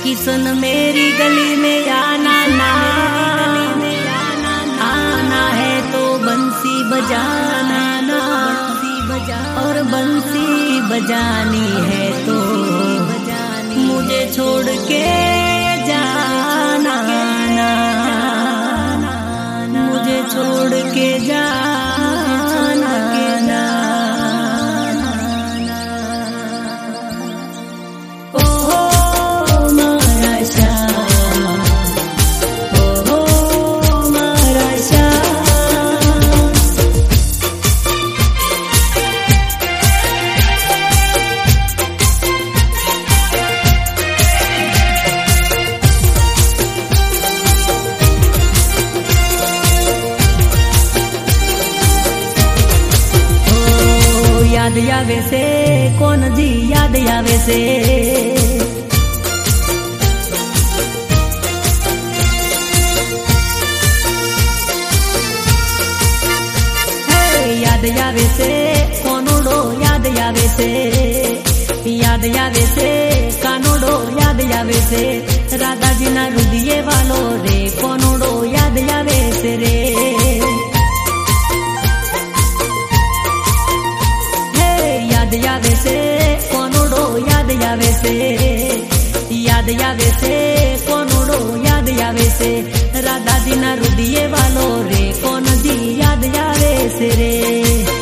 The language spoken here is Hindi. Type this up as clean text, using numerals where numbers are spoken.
किशन मेरी गली में आना ना, आना है तो बंसी बजाना ना, और बंसी बजानी है तो मुझे छोड़ के जाना ना, मुझे छोड़ के जाना ना। याद आवे से कौन जी याद आवे से, याद आवे से कोनोड़ो याद आवे से, याद आवे से कानोड़ो याद आवे से, राधा जी ना रुदिये वालो रे कोनोड़ो याद आवे से रे। याद आवे से कोनोड़ो याद आवे से, याद आवे से कोनोड़ो याद आवे से, राधा जी ना रुदिये वालो रे कौन जी याद आवे से रे।